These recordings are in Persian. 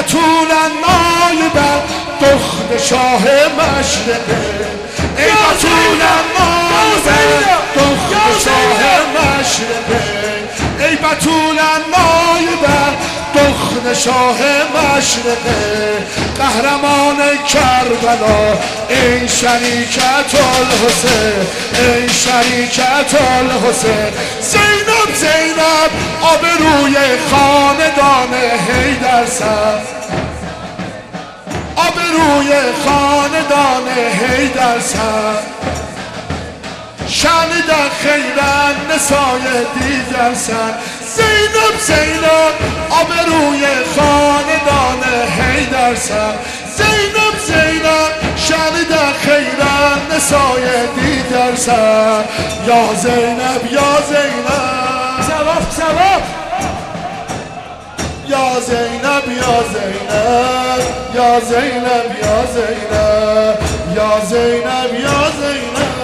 بطول نایبت دخت شاه مشرقه ای بطول نایبت دخت شاه مشرقه ای بطول نایبت دخت شاه مشرقه قهرمان کربلا ای شریکت الحسین ای شریکت الحسین زینب زینب آبروی خاندان حیدر سر آبروی خاندان حیدر سر شأن در خیرن نسای دیگر سر زینب زینب آبروی خاندان حیدر سر زینب زینب شأن در خیرن نسای دیگر سر یا زینب یا زینب ثواب ثواب یا زینب یا زینب یا زینب یا زینب یا زینب یا زینب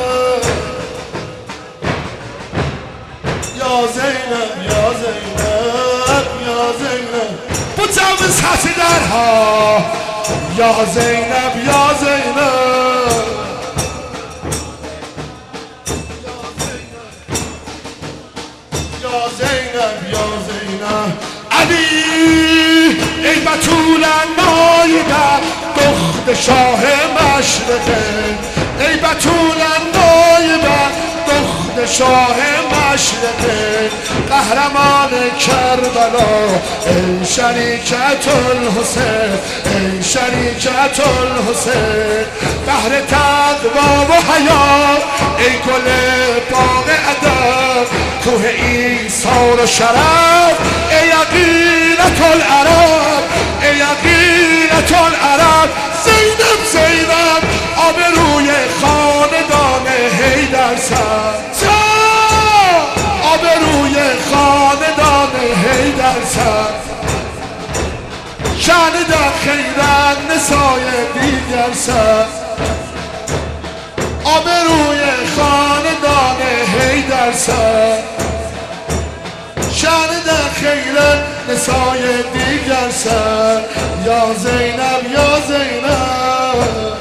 یا زینب یا زینب یا زینب بچم سطح درها یا زینب یا زینب یا زینب یا زینب علی ای بطول نایبت دخت شاه مشرقه ای بطول نایبت دخت شاه مشرقه قهرمان کربلا ای شریکت الحسین ای شریکت الحسین بحر تقوا و حیا ای گل باغ ادب کوه ایثار و شرف ای یقینت العرب ای یقینت العرب زینب زینب آبروی خاندان حیدر سر آبروی خاندان حیدر سر شأن در خیرن نسای دیگر سر آبروی خاندان حیدر سر شأن در خیرن نسای دیگر سر یا زینب یا زینب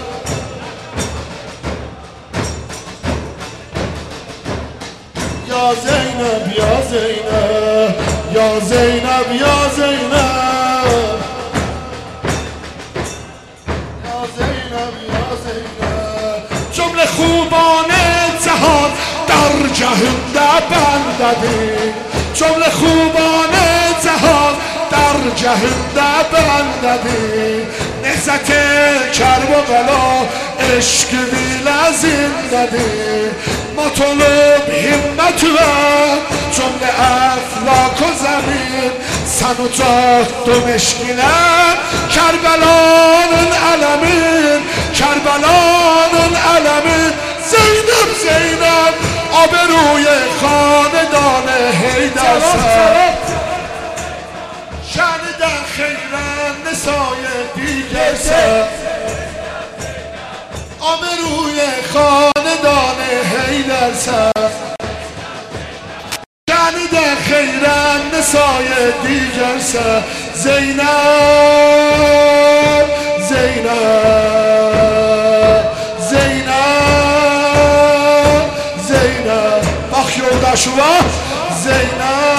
یا زینب یا زینب یا زینب یا زینب یا زینب یا زینب جمله خوبان جهان در جهنده بنددی جمله خوبان جهان در جهنده بنددی نهضت کرب و بلا عشق ویل زنددی مطلوب همت و جمله افلاک و زمین سن و جاد دو مشکینم کربلان علمین کربلان علمین زینب زینب آبروی خاندان حیدر سر شأن در خیرن نسای دیگر سر آبروی خاندان حیدر سر شأن در خیرن نسای دیگر سر زینب زینب زینب زینب بخیو دشوا زینب